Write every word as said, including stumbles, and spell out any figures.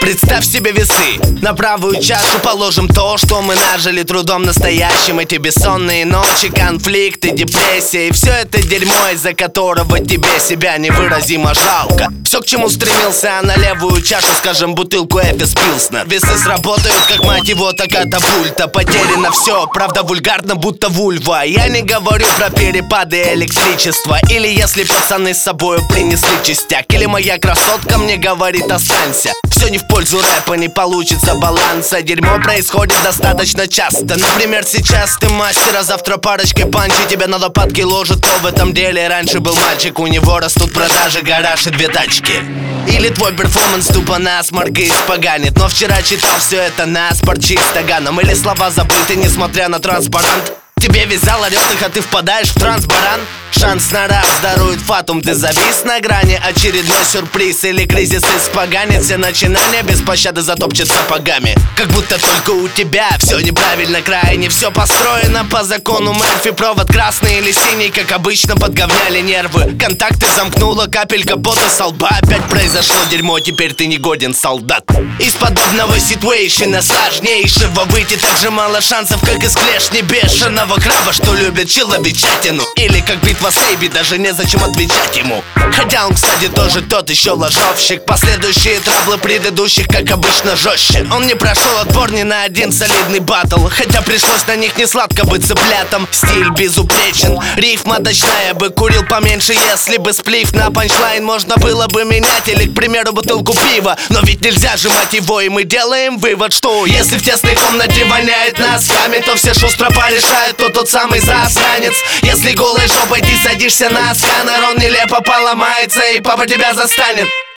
Представь себе весы, на правую чашу положим то, что мы нажили трудом настоящим. Эти бессонные ночи, конфликты, депрессия и все это дерьмо, из-за которого тебе себя невыразимо жалко. Все, к чему стремился, а на левую чашу, скажем, бутылку Эфес Пилснер. Весы сработают, как мать его, так катапульта. Потеряно все, правда вульгарно, будто вульва. Я не говорю про перепады электричества, или если пацаны с собой принесли частяк, или моя красотка мне говорит останься. Все не в пользу рэпа, не получится баланса. Дерьмо происходит достаточно часто. Например, сейчас ты мастер, а завтра парочкой панчи тебя на лопатки ложат. То в этом деле раньше был мальчик, у него растут продажи, гараж и две тачки. Или твой перформанс тупо насморк и испоганит. Но вчера читал все это наспор чисто ганом. Или слова забыты, несмотря на транспарант. Тебе вязал орёт их, а ты впадаешь в транс, баран. Шанс на раз дарует фатум, ты завис на грани. Очередной сюрприз или кризис испоганит. Все начинания без пощады затопчет сапогами. Как будто только у тебя все неправильно крайне. Все построено по закону Мерфи. Провод красный или синий, как обычно, подговняли нервы. Контакты замкнула, капелька пота со лба. Опять произошло дерьмо, теперь ты не годен, солдат. Из подобного ситуэйшена сложнейшего выйти так же мало шансов, как из клешни бешеного краба, что любит человечатину. Или как битва с Эйби, даже незачем отвечать ему. Хотя он, кстати, тоже тот еще ложовщик. Последующие траблы предыдущих, как обычно, жестче. Он не прошел отбор ни на один солидный баттл, хотя пришлось на них не сладко быть цыплятом. Стиль безупречен, рифма точная. Бы курил поменьше, если бы сплив на панчлайн можно было бы менять. Или, к примеру, бутылку пива. Но ведь нельзя сжимать его, и мы делаем вывод, что если в тесной комнате воняет носками, то все шустро порешают, кто тот самый засранец. Если голой жопой ты садишься на сканер, он нелепо поломается, и папа тебя застанет.